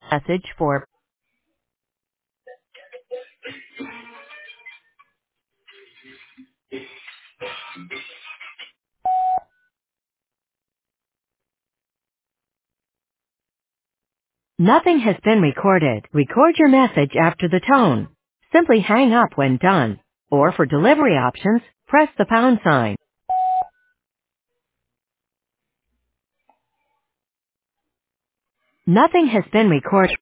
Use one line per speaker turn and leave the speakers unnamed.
Message for nothing has been recorded. Record your message after the tone. Simply hang up when done. Or for delivery options, press the pound sign. Nothing has been recorded.